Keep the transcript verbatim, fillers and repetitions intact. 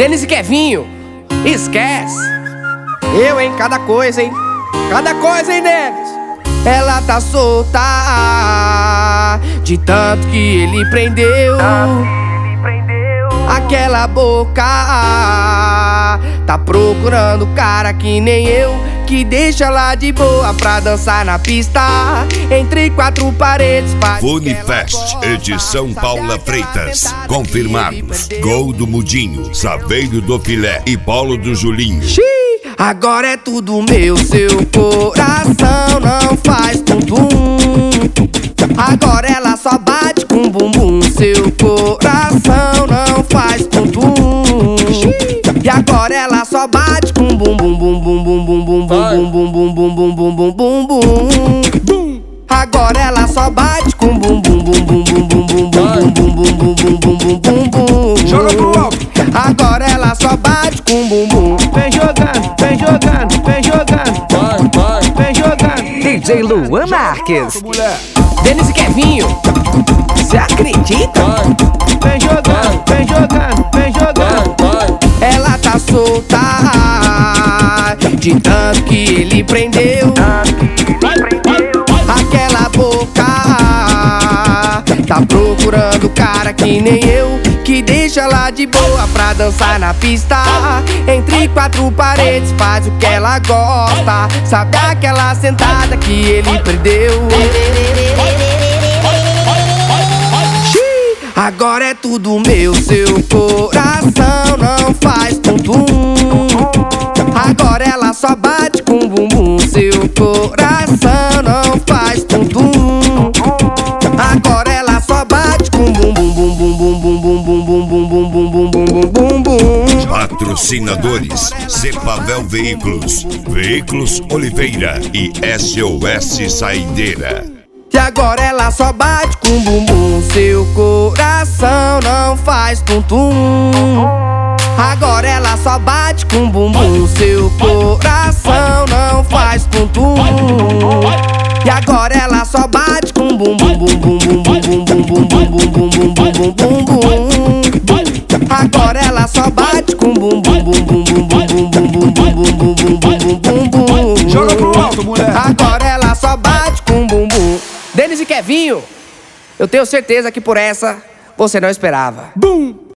Denis e Kevinho, esquece. Eu, hein, cada coisa, hein. Cada coisa, hein, Denis. Ela tá solta de tanto que ele prendeu. Aquela boca tá procurando cara que nem eu, que deixa lá de boa pra dançar na pista, entre quatro paredes. Funifest, edição Paula Freitas. Confirmados: Gol do Mudinho, Saveiro do Filé e Polo do Julinho. Xiii, agora é tudo meu, seu coração não faz tum-tum. Agora ela só bate com bumbum, seu coração não faz tum-tum. E agora ela só bate com bum bum bum bum bum bum bum bum bum bum bum bum bum bum bum bum. Agora ela só bate com bum bum bum bum bum bum bum bum bum bum bum bum bum bum bum. Joga pro alto. Agora ela só bate com bum bum. Vem jogando, vem jogando, vem jogando. Vai, vai, vem jogando. D J Luan Marques. Denis e Kevinho, cê acredita? Vem jogando, vem jogando, vem jogando. Ela tá solta de tanto que ele prendeu. Aquela boca tá procurando cara que nem eu, que deixa lá de boa pra dançar na pista, entre quatro paredes, faz o que ela gosta. Sabe aquela sentada que ele perdeu? Agora é tudo meu, seu coração não faz tum-tum. Agora ela só bate com bumbum, seu coração não faz tum-tum. Agora ela só bate com bumbum bum bum bum bum bum bum bum bum bum bum bum bum bum bum. Patrocinadores: Cepavel Veículos, Veículos Oliveira e S O S Saideira. E agora ela só bate com bumbum, seu coração não faz tum-tum. Agora ela só bate com bumbum, seu coração não faz tum-tum. E agora ela só bate com bumbum bum bum bum bum bum bum bum bum bum bum bum bum bum bum. Agora ela só bate com bumbum bum bum bum bum bum bum bum bum bum bum bum bum bum. Joga pro alto, mulher. Agora ela só bate com bumbum. Denis e Kevinho, eu tenho certeza que por essa você não esperava. Bum!